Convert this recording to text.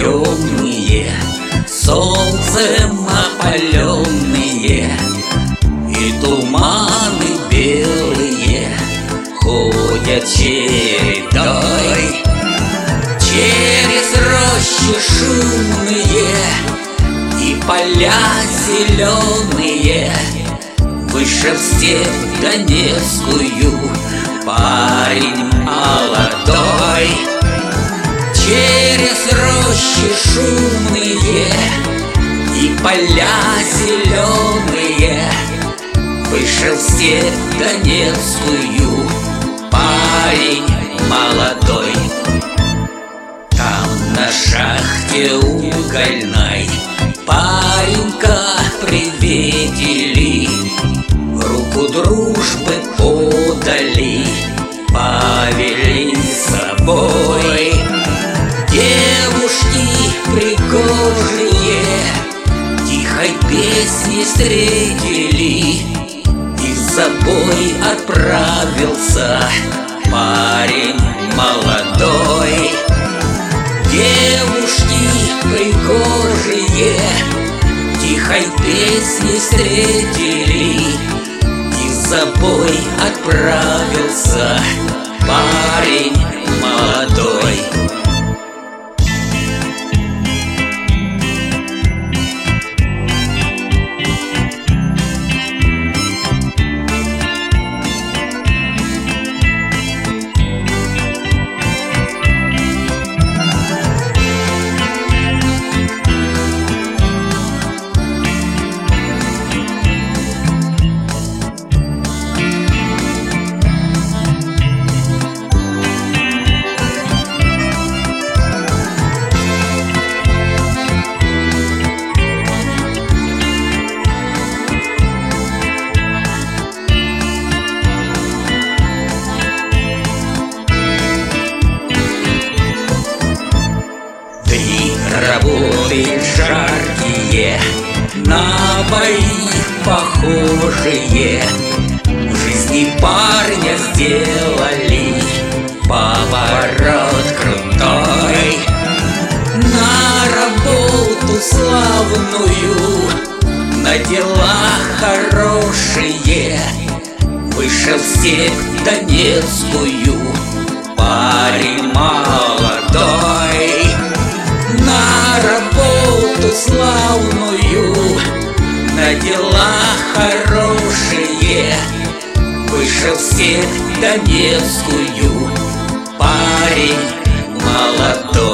темные, солнцем опаленные, и туманы белые ходят чередой. Через рощи шумные и поля зеленые вышел в степь Донецкую парень молодой. Через рощи шумные и поля зеленые вышел в степь Донецкую парень молодой. Там на шахте угольной паренька приветили, руку дружбы подали, повели с собой. Девушки пригожие тихой песни встретили, и в забой отправился парень молодой. Девушки пригожие тихой песни встретили, и в забой отправился парень молодой. Работы жаркие, на бои похожие, в жизни парня сделали поворот крутой. На работу славную, на дела хорошие вышел в степь Донецкую парень молодой. На работу славную, на дела хорошие вышел в степь Донецкую парень молодой.